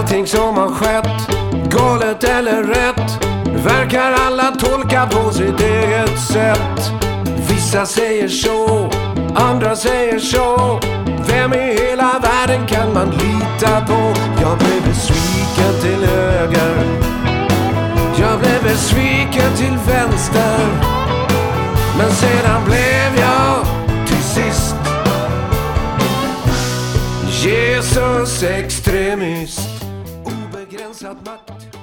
allting som har skett, galet eller rätt, verkar alla tolka på sitt eget sätt. Vissa säger så, andra säger så. Vem i hela världen kan man lita på? Jag blev besviken till höger, jag blev besviken till vänster, men sedan blev jag till sist Jesus extremist. Obegränsad makt.